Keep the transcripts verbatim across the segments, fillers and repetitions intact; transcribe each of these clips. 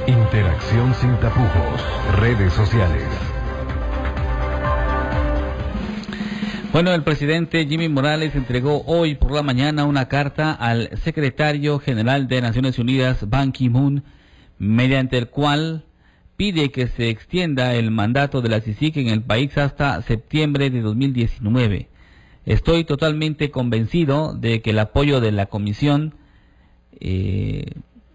Interacción sin tapujos. Redes sociales. Bueno, el presidente Jimmy Morales entregó hoy por la mañana una carta al secretario general de Naciones Unidas, Ban Ki-moon, mediante el cual pide que se extienda el mandato de la C I C I C en el país hasta septiembre de dos mil diecinueve. Estoy totalmente convencido de que el apoyo de la Comisión, eh,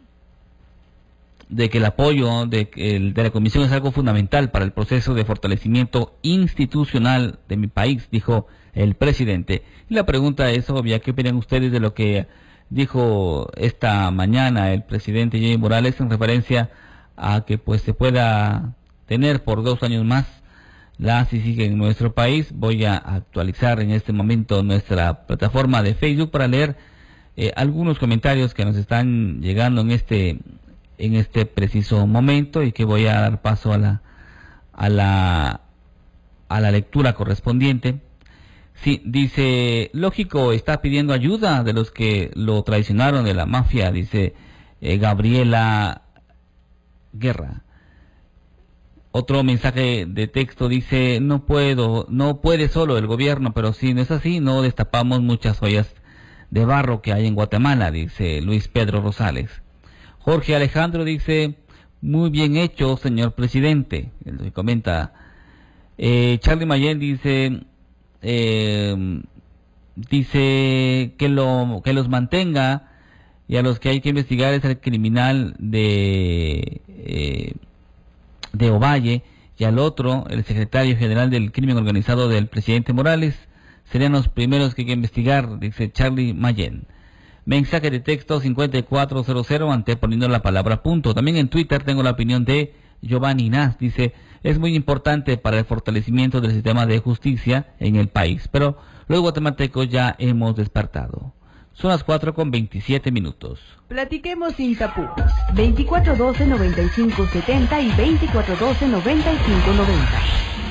de que el apoyo de, el, de la Comisión es algo fundamental para el proceso de fortalecimiento institucional de mi país, dijo el presidente. Y la pregunta es obvia: ¿qué opinan ustedes de lo que dijo esta mañana el presidente Jimmy Morales en referencia a que pues se pueda tener por dos años más la C I C I C en nuestro país? Voy a actualizar en este momento nuestra plataforma de Facebook para leer eh, algunos comentarios que nos están llegando en este en este preciso momento, y que voy a dar paso a la a la a la lectura correspondiente. Sí, dice: lógico, está pidiendo ayuda de los que lo traicionaron, de la mafia, dice eh, Gabriela Guerra. Otro mensaje de texto dice: no puedo, no puede solo el gobierno, pero si no es así, no destapamos muchas ollas de barro que hay en Guatemala, dice Luis Pedro Rosales. Jorge Alejandro dice: muy bien hecho, señor presidente. Él comenta. Eh, Charlie Mayen dice, eh, dice que lo que los mantenga, y a los que hay que investigar es el criminal de eh, de Ovalle, y al otro, el secretario general del crimen organizado del presidente Morales, serían los primeros que hay que investigar, dice Charlie Mayen. Mensaje de texto cincuenta y cuatro cero cero, anteponiendo la palabra punto. También en Twitter tengo la opinión de Giovanni Nas, dice: es muy importante para el fortalecimiento del sistema de justicia en el país, pero los guatemaltecos ya hemos despertado. Son las cuatro con veintisiete minutos. Platiquemos sin tapujos. veinticuatro doce noventa y cinco setenta y veinticuatro doce noventa y cinco noventa.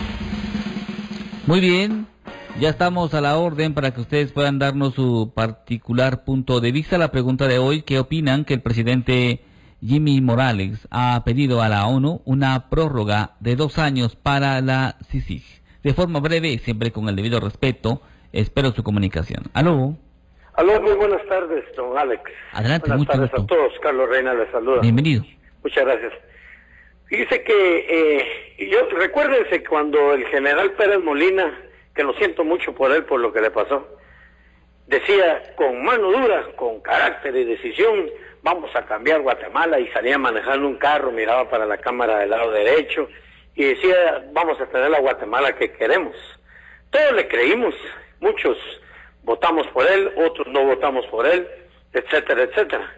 Muy bien, ya estamos a la orden para que ustedes puedan darnos su particular punto de vista. La pregunta de hoy: ¿qué opinan que el presidente Jimmy Morales ha pedido a la ONU una prórroga de dos años para la C I C I C? De forma breve y siempre con el debido respeto, espero su comunicación. ¿Aló? Aló, muy buenas tardes, don Alex. Adelante, buenas mucho tardes gusto. a todos. Carlos Reina les saluda. Bienvenido. Muchas gracias. Fíjese que, eh, yo, recuérdense cuando el general Pérez Molina, que lo siento mucho por él, por lo que le pasó, decía con mano dura, con carácter y decisión, vamos a cambiar Guatemala, y salía manejando un carro, miraba para la cámara del lado derecho y decía: vamos a tener la Guatemala que queremos. Todos le creímos, muchos votamos por él, otros no votamos por él, etcétera, etcétera.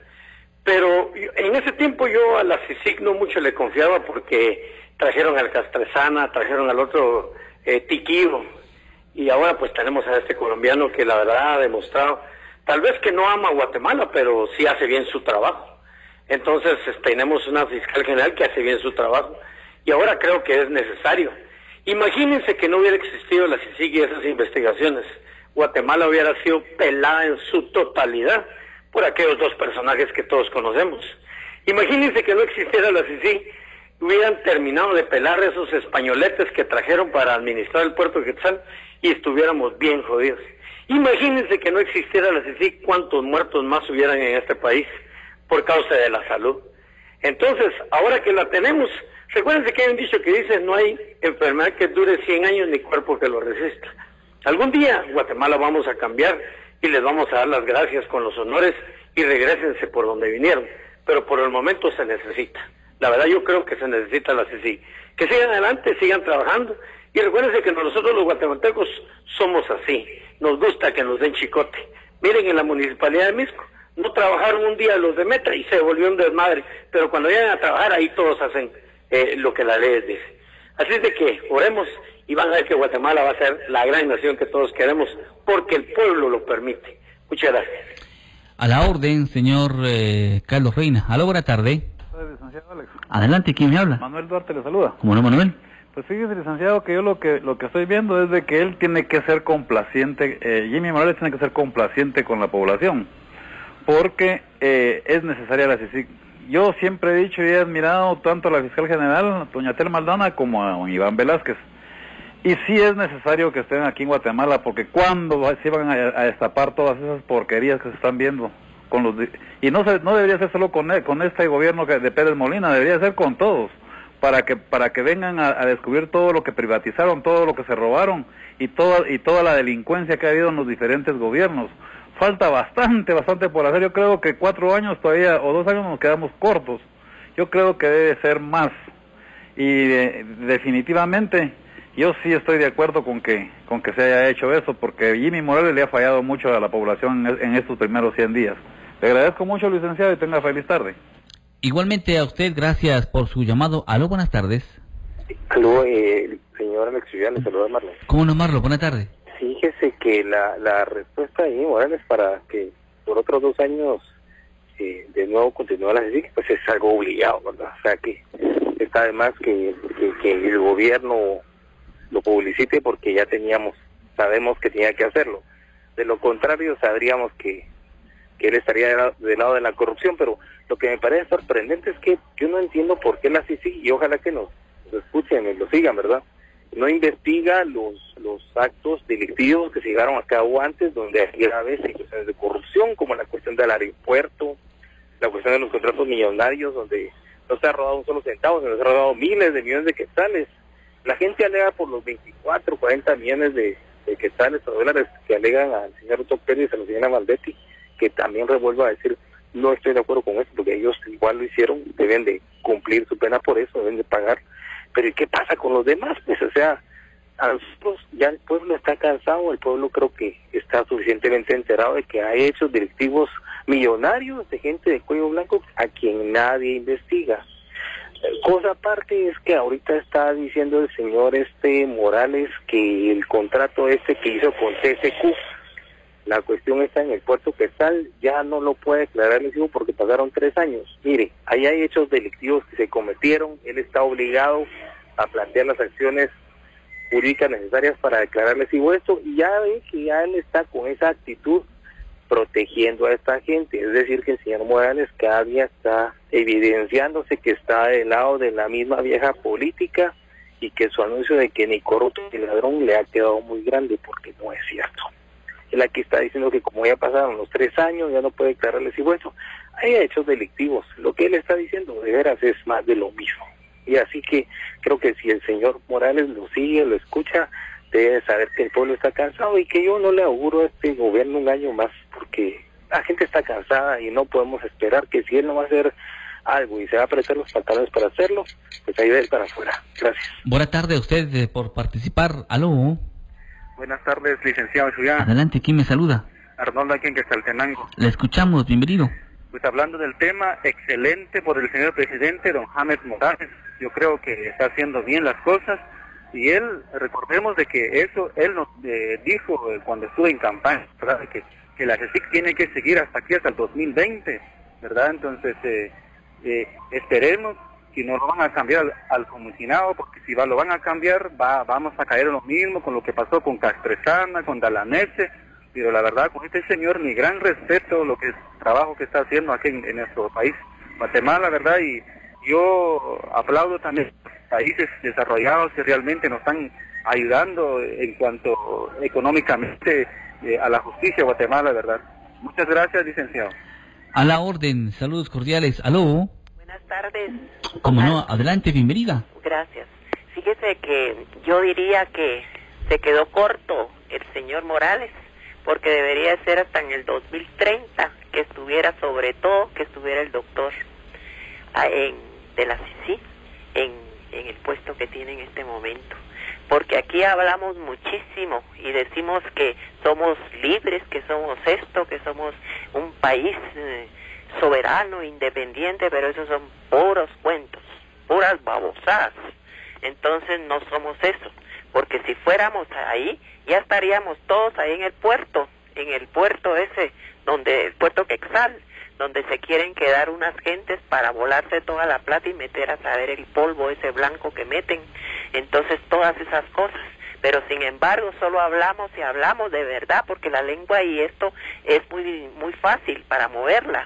Pero en ese tiempo yo a la C I C I C no mucho le confiaba, porque trajeron al Castresana, trajeron al otro eh, Tiquiro, y ahora pues tenemos a este colombiano que la verdad ha demostrado, tal vez que no ama a Guatemala, pero sí hace bien su trabajo. Entonces tenemos una fiscal general que hace bien su trabajo, y ahora creo que es necesario. Imagínense que no hubiera existido la C I C I C y esas investigaciones. Guatemala hubiera sido pelada en su totalidad por aquellos dos personajes que todos conocemos. Imagínense que no existiera la C I C I C, hubieran terminado de pelar esos españoletes que trajeron para administrar el puerto de Quetzal y estuviéramos bien jodidos. Imagínense que no existiera la C I C I C, cuántos muertos más hubieran en este país por causa de la salud. Entonces, ahora que la tenemos, recuérdense que hay un dicho que dice: no hay enfermedad que dure cien años ni cuerpo que lo resista. Algún día Guatemala vamos a cambiar y les vamos a dar las gracias con los honores, y regrésense por donde vinieron, pero por el momento se necesita. La verdad yo creo que se necesita la C I C I C. Que sigan adelante, sigan trabajando, y recuérdense que nosotros los guatemaltecos somos así, nos gusta que nos den chicote. Miren, en la municipalidad de Misco no trabajaron un día los de Metra y se volvió un desmadre, pero cuando llegan a trabajar ahí todos hacen eh, lo que la ley dice. Así es de que oremos y van a ver que Guatemala va a ser la gran nación que todos queremos, porque el pueblo lo permite. Muchas gracias. A la orden, señor eh, Carlos Reina. Aló, buena tarde. Licenciado Alex. Adelante, ¿quién me habla? Manuel Duarte le saluda. ¿Cómo no, Manuel? Pues fíjese, licenciado, que yo lo que lo que estoy viendo es de que él tiene que ser complaciente, eh, Jimmy Morales tiene que ser complaciente con la población, porque eh, es necesaria la C I C I C. yo siempre he dicho y he admirado tanto a la fiscal general, doña Tel Maldana, como a don Iván Velázquez. Y sí es necesario que estén aquí en Guatemala, porque cuando se van a, a destapar todas esas porquerías que se están viendo, con los y no se, no debería ser solo con, con este gobierno que, de Pérez Molina, debería ser con todos, para que para que vengan a, a descubrir todo lo que privatizaron, todo lo que se robaron y toda y toda la delincuencia que ha habido en los diferentes gobiernos. Falta bastante, bastante por hacer. Yo creo que cuatro años todavía, o dos años nos quedamos cortos. Yo creo que debe ser más. Y eh, definitivamente, yo sí estoy de acuerdo con que con que se haya hecho eso, porque Jimmy Morales le ha fallado mucho a la población en, en estos primeros cien días. Le agradezco mucho, licenciado, y tenga feliz tarde. Igualmente a usted, gracias por su llamado. Aló, buenas tardes. Aló, eh, señor Alex Ciudad, le saluda Marlon. ¿Cómo no, Marlo? Buenas tardes. Fíjese que la, la respuesta de Morales para que por otros dos años eh, de nuevo continúe la C I C, pues es algo obligado, ¿verdad? O sea que está además que, que, que el gobierno lo publicite porque ya teníamos, sabemos que tenía que hacerlo. De lo contrario, sabríamos que, que él estaría del lado, del lado de la corrupción, pero lo que me parece sorprendente es que yo no entiendo por qué la C I C I, y ojalá que nos, nos escuchen y lo sigan, ¿verdad?, no investiga los los actos delictivos que se llevaron a cabo antes, donde hay graves situaciones de corrupción, como la cuestión del aeropuerto, la cuestión de los contratos millonarios, donde no se ha robado un solo centavo, sino se ha robado miles de millones de quetzales. La gente alega por los veinticuatro, cuarenta millones de, de quetzales o dólares que alegan al señor Otto Pérez y a la señora Maldetti, que también revuelvo a decir, no estoy de acuerdo con eso, porque ellos igual lo hicieron, deben de cumplir su pena por eso, deben de pagar. Pero ¿y qué pasa con los demás? Pues, o sea, a nosotros ya el pueblo está cansado, el pueblo creo que está suficientemente enterado de que hay hechos delictivos millonarios de gente de cuello blanco a quien nadie investiga. Cosa aparte es que ahorita está diciendo el señor este Morales que el contrato este que hizo con T C Q, la cuestión está en el puerto Quetzal, ya no lo puede declarar lesivo porque pasaron tres años. Mire, ahí hay hechos delictivos que se cometieron, él está obligado a plantear las acciones jurídicas necesarias para declarar lesivo esto, y ya ve que ya él está con esa actitud protegiendo a esta gente, es decir que el señor Morales cada día está evidenciándose que está del lado de la misma vieja política y que su anuncio de que ni corrupto ni ladrón le ha quedado muy grande, porque no es cierto. Él aquí está diciendo que como ya pasaron los tres años, ya no puede declararles impuestos. Hay hechos delictivos. Lo que él está diciendo de veras es más de lo mismo. Y así que creo que si el señor Morales lo sigue, lo escucha, debe saber que el pueblo está cansado y que yo no le auguro a este gobierno un año más, porque la gente está cansada y no podemos esperar que si él no va a hacer algo y se va a apretar los pantalones para hacerlo, pues ahí va para afuera. Gracias. Buenas tardes a usted eh, por participar. Aló. Buenas tardes, licenciado Chuyá. Adelante, ¿quién me saluda? Arnoldo aquí en Quetzaltenango. Le escuchamos, bienvenido. Pues hablando del tema, excelente por el señor presidente, don James Morales. Yo creo que está haciendo bien las cosas. Y él, recordemos de que eso, él nos eh, dijo eh, cuando estuvo en campaña, ¿verdad?, que, que la C I C tiene que seguir hasta aquí, hasta el dos mil veinte, ¿verdad? Entonces, eh, eh, esperemos que no lo van a cambiar al, al comisionado, porque si va, lo van a cambiar, va, vamos a caer en lo mismo con lo que pasó con Castresana, con Dalanese, pero la verdad, con este señor, mi gran respeto, lo que es trabajo que está haciendo aquí en, en nuestro país, Guatemala, ¿verdad? Y yo aplaudo también países desarrollados que realmente nos están ayudando en cuanto económicamente eh, a la justicia de Guatemala, ¿verdad? Muchas gracias, licenciado. A la orden, saludos cordiales. Aló. Buenas tardes. Como no, adelante, bienvenida. Gracias. Fíjese que yo diría que se quedó corto el señor Morales, porque debería ser hasta en el dos mil treinta que estuviera, sobre todo, que estuviera el doctor en, de la C I C I en, en el puesto que tiene en este momento. Porque aquí hablamos muchísimo y decimos que somos libres, que somos esto, que somos un país eh, soberano, independiente, pero esos son puros cuentos, puras babosadas. Entonces no somos eso, porque si fuéramos ahí, ya estaríamos todos ahí en el puerto, en el puerto ese, donde el puerto Quetzal, donde se quieren quedar unas gentes para volarse toda la plata y meter a saber el polvo ese blanco que meten. Entonces todas esas cosas, pero sin embargo solo hablamos y hablamos de verdad, porque la lengua y esto es muy muy fácil para moverla,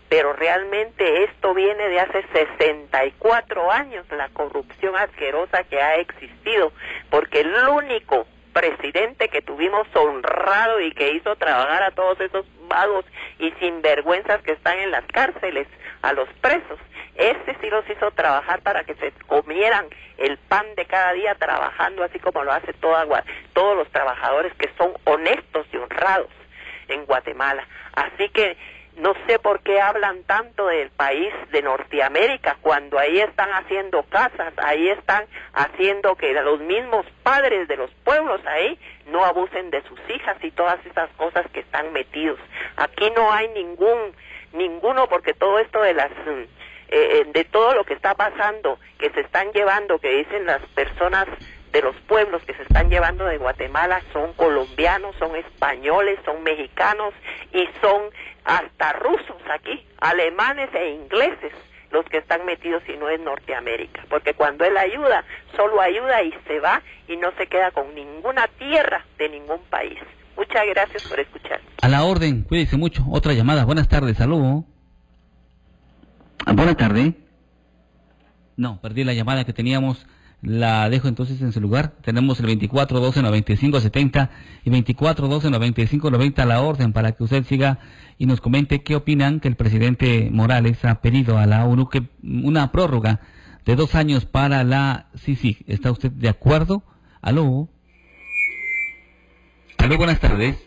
pero realmente esto viene de hace sesenta y cuatro años, la corrupción asquerosa que ha existido, porque el único presidente que tuvimos honrado y que hizo trabajar a todos esos vagos y sinvergüenzas que están en las cárceles, a los presos, ese sí los hizo trabajar para que se comieran el pan de cada día trabajando, así como lo hace toda, todos los trabajadores que son honestos y honrados en Guatemala. Así que no sé por qué hablan tanto del país de Norteamérica, cuando ahí están haciendo casas, ahí están haciendo que los mismos padres de los pueblos ahí no abusen de sus hijas y todas esas cosas que están metidos. Aquí no hay ningún, ninguno, porque todo esto de las, eh, de todo lo que está pasando, que se están llevando, que dicen las personas de los pueblos que se están llevando de Guatemala, son colombianos, son españoles, son mexicanos y son hasta rusos aquí, alemanes e ingleses, los que están metidos y no es Norteamérica, porque cuando él ayuda, solo ayuda y se va y no se queda con ninguna tierra de ningún país. Muchas gracias por escuchar. A la orden, cuídese mucho. Otra llamada. Buenas tardes, saludo. Buenas tardes. No, perdí la llamada que teníamos. La dejo entonces en su lugar. Tenemos el veinticuatro doce noventa y cinco setenta y veinticuatro doce noventa y cinco noventa a la orden para que usted siga y nos comente qué opinan que el presidente Morales ha pedido a la ONU que una prórroga de dos años para la C I C I G. ¿Está usted de acuerdo? Aló. Aló, buenas tardes.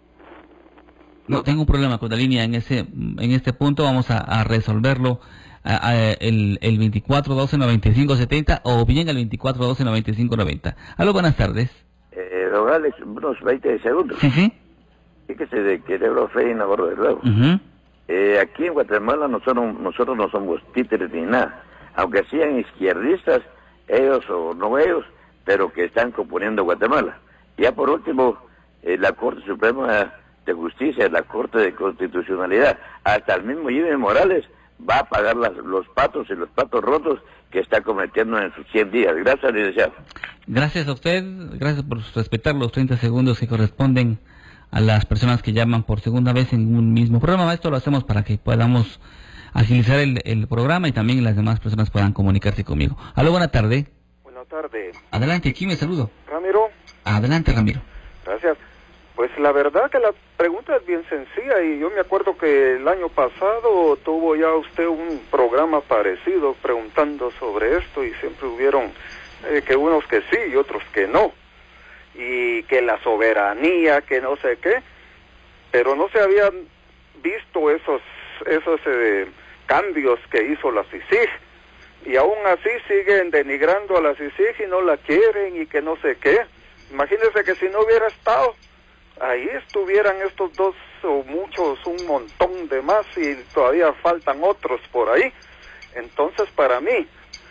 No, tengo un problema con la línea en ese en este punto. Vamos a, a resolverlo. A, a, el, el veinticuatro doce noventa y cinco setenta o bien el veinticuatro doce noventa y cinco noventa. Aló, buenas tardes. Eh, don Alex, unos veinte segundos. Sí, sí. Fíjese de que Lebro Frey en Navarro de Luego. Uh-huh. eh, aquí en Guatemala nosotros, nosotros no somos títeres ni nada. Aunque sean izquierdistas, ellos o no ellos, pero que están componiendo Guatemala. Ya por último, eh, la Corte Suprema de Justicia, la Corte de Constitucionalidad, hasta el mismo Jimmy Morales va a pagar las, los patos y los patos rotos que está cometiendo en sus cien días. Gracias, licenciado. Gracias a usted, gracias por respetar los treinta segundos que corresponden a las personas que llaman por segunda vez en un mismo programa. Esto lo hacemos para que podamos agilizar el, el programa y también las demás personas puedan comunicarse conmigo. Aló, buena tarde. Buenas tardes. Adelante, ¿quién me saludo? Ramiro. Adelante, Ramiro. Gracias. Pues la verdad que la pregunta es bien sencilla y yo me acuerdo que el año pasado tuvo ya usted un programa parecido preguntando sobre esto y siempre hubieron eh, que unos que sí y otros que no, y que la soberanía, que no sé qué, pero no se habían visto esos esos eh, cambios que hizo la C I C I G, y aún así siguen denigrando a la C I C I G y no la quieren y que no sé qué. Imagínense que si no hubiera estado ahí, estuvieran estos dos o muchos, un montón de más, y todavía faltan otros por ahí. Entonces, para mí,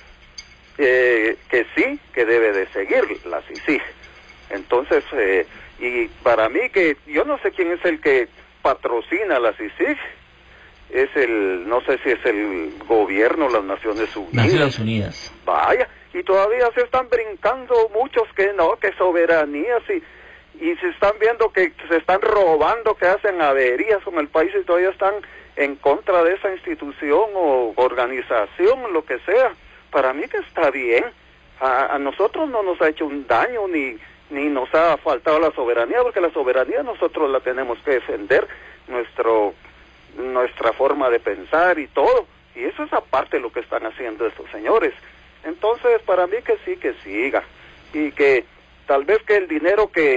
eh, que sí, que debe de seguir la C I C I G. Entonces, eh, y para mí que, yo no sé quién es el que patrocina la C I C I G, es el, no sé si es el gobierno, las Naciones Unidas. Naciones Unidas. Vaya, y todavía se están brincando muchos que no, que soberanías y... y se están viendo que se están robando, que hacen averías con el país y todavía están en contra de esa institución o organización, lo que sea. Para mí que está bien. A, a nosotros no nos ha hecho un daño ni ni nos ha faltado la soberanía, porque la soberanía nosotros la tenemos que defender, nuestro nuestra forma de pensar y todo. Y eso es aparte de lo que están haciendo estos señores. Entonces, para mí que sí, que siga. Y que tal vez que el dinero que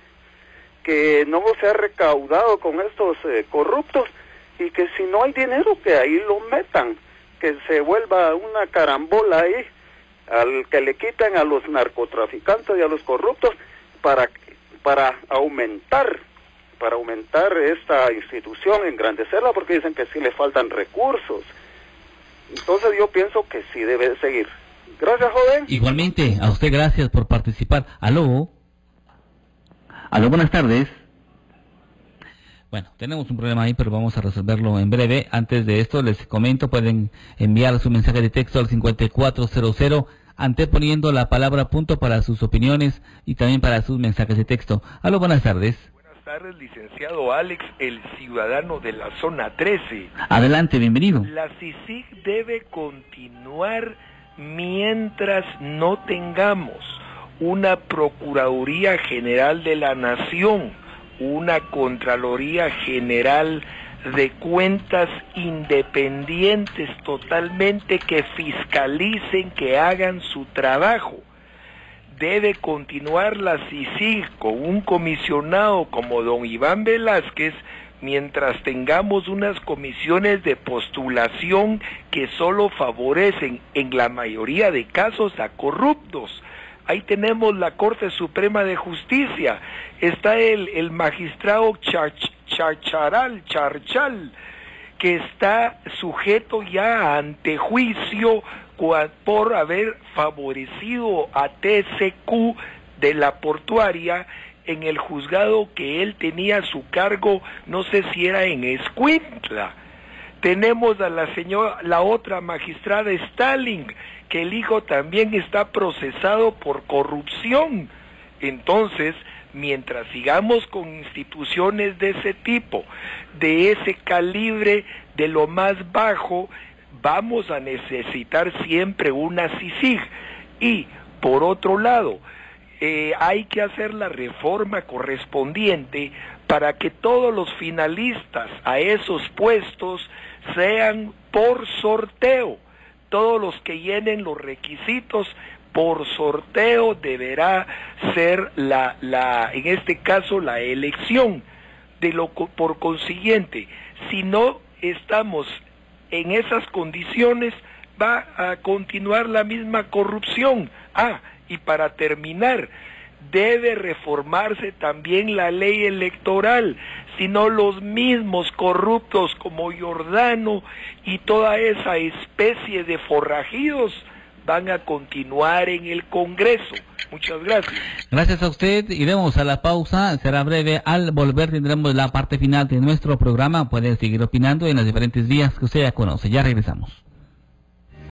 que no se ha recaudado con estos eh, corruptos, y que si no hay dinero que ahí lo metan, que se vuelva una carambola ahí, al que le quiten a los narcotraficantes y a los corruptos para para aumentar para aumentar esta institución, engrandecerla, porque dicen que sí le faltan recursos. Entonces yo pienso que sí debe seguir. Gracias, joven. Igualmente, a usted gracias por participar. Aló. Aló, buenas tardes. Bueno, tenemos un problema ahí, pero vamos a resolverlo en breve. Antes de esto, les comento, pueden enviar su mensaje de texto al cincuenta y cuatro cero cero, anteponiendo la palabra punto para sus opiniones y también para sus mensajes de texto. Aló, buenas tardes. Buenas tardes, licenciado Alex, el ciudadano de la zona trece. Adelante, bienvenido. La C I C I G debe continuar mientras no tengamos una Procuraduría General de la Nación, una Contraloría General de Cuentas independientes totalmente, que fiscalicen, que hagan su trabajo. Debe continuar la C I C I G con un comisionado como don Iván Velázquez, mientras tengamos unas comisiones de postulación que solo favorecen en la mayoría de casos a corruptos. Ahí tenemos la Corte Suprema de Justicia, está el, el magistrado Char, Charcharal, Charchal, que está sujeto ya ante juicio por haber favorecido a T C Q de la portuaria en el juzgado que él tenía a su cargo, no sé si era en Escuintla. Tenemos a la señora, la otra magistrada Stalin, que el hijo también está procesado por corrupción. Entonces, mientras sigamos con instituciones de ese tipo, de ese calibre, de lo más bajo, vamos a necesitar siempre una C I C I G. Y, por otro lado, eh, hay que hacer la reforma correspondiente para que todos los finalistas a esos puestos sean por sorteo. Todos los que llenen los requisitos por sorteo deberá ser la, la, en este caso, la elección. De lo, por consiguiente, si no estamos en esas condiciones, va a continuar la misma corrupción. Ah, y para terminar, debe reformarse también la ley electoral, si no los mismos corruptos como Giordano y toda esa especie de forrajidos van a continuar en el Congreso. Muchas gracias. Gracias a usted. Iremos a la pausa, será breve. Al volver tendremos la parte final de nuestro programa. Pueden seguir opinando en las diferentes vías que usted ya conoce. Ya regresamos.